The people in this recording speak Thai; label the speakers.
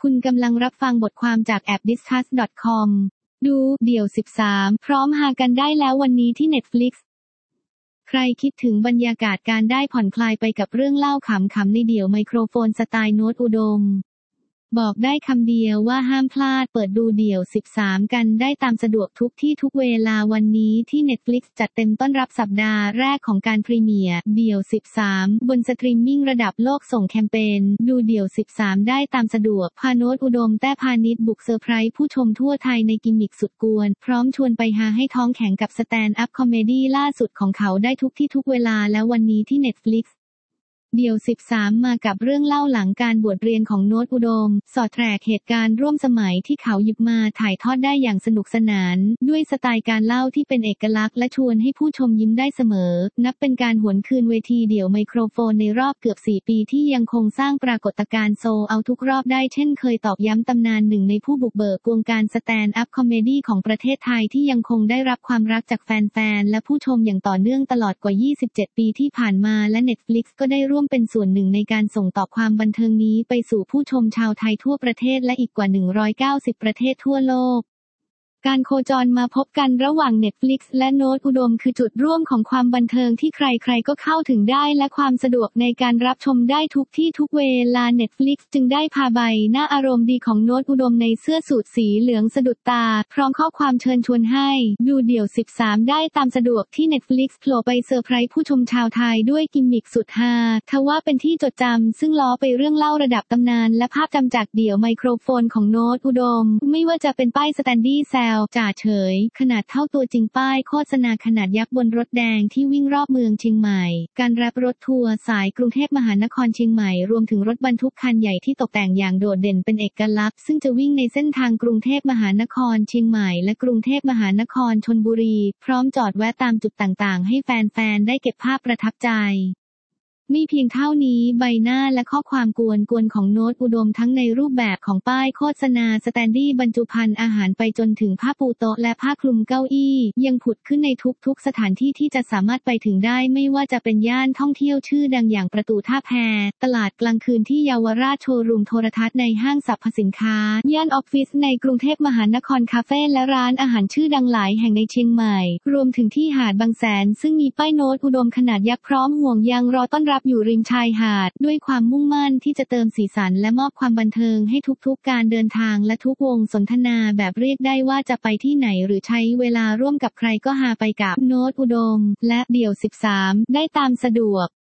Speaker 1: คุณกำลังรับฟังบทความจากแอป discuss.com ดูเดี่ยว13พร้อมหากันได้แล้ววันนี้ที่ Netflix ใครคิดถึงบรรยากาศการได้ผ่อนคลายไปกับเรื่องเล่าขำๆในเดี่ยวไมโครโฟนสไตล์โน้ตอุดมบอกได้คำเดียวว่าห้ามพลาดเปิดดูเดี่ยว13กันได้ตามสะดวกทุกที่ทุกเวลาวันนี้ที่ Netflix จัดเต็มต้อนรับสัปดาห์แรกของการพรีเมียร์เดี่ยว13บนสตรีมมิ่งระดับโลกส่งแคมเปญดูเดี่ยว13ได้ตามสะดวกพาโน้ตอุดมแต้พานิชบุกเซอร์ไพรส์ผู้ชมทั่วไทยในกิมมิคสุดกวนพร้อมชวนไปฮาให้ท้องแข็งกับสแตนด์อัพคอมเมดี้ล่าสุดของเขาได้ทุกที่ทุกเวลาแล้ววันนี้ที่ Netflixเดี่ยว13มากับเรื่องเล่าหลังการบวชเรียนของโน้ตอุดมสอดแทรกเหตุการณ์ร่วมสมัยที่เขาหยิบมาถ่ายทอดได้อย่างสนุกสนานด้วยสไตล์การเล่าที่เป็นเอกลักษณ์และชวนให้ผู้ชมยิ้มได้เสมอนับเป็นการหวนคืนเวทีเดี่ยวไมโครโฟนในรอบเกือบ4ปีที่ยังคงสร้างปรากฏการณ์โซลเอาทุกรอบได้เช่นเคยตอกย้ำตำนานหนึ่งในผู้บุกเบิกวงการสแตนด์อัพคอมเมดี้ของประเทศไทยที่ยังคงได้รับความรักจากแฟนๆและผู้ชมอย่างต่อเนื่องตลอดกว่า27ปีที่ผ่านมาและ Netflix ก็ได้ร่วมเป็นส่วนหนึ่งในการส่งต่อความบันเทิงนี้ไปสู่ผู้ชมชาวไทยทั่วประเทศและอีกกว่า190ประเทศทั่วโลกการโคจรมาพบกันระหว่าง Netflix และโน้ตอุดมคือจุดร่วมของความบันเทิงที่ใครๆก็เข้าถึงได้และความสะดวกในการรับชมได้ทุกที่ทุกเวลา Netflix จึงได้พาใบหน้าอารมณ์ดีของโน้ตอุดมในเสื้อสูทสีเหลืองสะดุดตาพร้อมข้อความเชิญชวนให้ดูเดี่ยว13ได้ตามสะดวกที่ Netflix โผล่ไปเซอร์ไพรส์ผู้ชมชาวไทยด้วยกิมมิคสุดฮาทว่าเป็นที่จดจำซึ่งล้อไปเรื่องเล่าระดับตำนานและภาพจำจากเดี่ยวไมโครโฟนของโน้ตอุดมไม่ว่าจะเป็นป้ายสแตนดี้แซวจ่าเฉยขนาดเท่าตัวจริงป้ายโฆษณาขนาดยักษ์บนรถแดงที่วิ่งรอบเมืองเชียงใหม่การแรปรถทัวร์สายกรุงเทพมหานครเชียงใหม่รวมถึงรถบรรทุกคันใหญ่ที่ตกแต่งอย่างโดดเด่นเป็นเอกลักษณ์ซึ่งจะวิ่งในเส้นทางกรุงเทพมหานครเชียงใหม่และกรุงเทพมหานครชลบุรีพร้อมจอดแวะตามจุดต่างๆให้แฟนๆได้เก็บภาพประทับใจไม่เพียงเท่านี้ใบหน้าและข้อความกวนๆของโน้ตอุดมทั้งในรูปแบบของป้ายโฆษณาสแตนดี้บรรจุภัณฑ์อาหารไปจนถึงผ้าปูโต๊ะและผ้าคลุมเก้าอี้ยังผุดขึ้นในทุกสถานที่ที่จะสามารถไปถึงได้ไม่ว่าจะเป็นย่านท่องเที่ยวชื่อดังอย่างประตูท่าแพตลาดกลางคืนที่เยาวราชโชว์รูมโทรทัศน์ในห้างสรรพสินค้าย่านออฟฟิศในกรุงเทพมหานครคาเฟ่และร้านอาหารชื่อดังหลายแห่งในเชียงใหม่รวมถึงที่หาดบางแสนซึ่งมีป้ายโน้ตอุดมขนาดยักษ์พร้อมห่วงยางรอต้อนรับอยู่ริมชายหาดด้วยความมุ่งมั่นที่จะเติมสีสันและมอบความบันเทิงให้ทุกๆการเดินทางและทุกวงสนทนาแบบเรียกได้ว่าจะไปที่ไหนหรือใช้เวลาร่วมกับใครก็ฮาไปกับโน้ตอุดมและเดี่ยว13ได้ตามสะดวก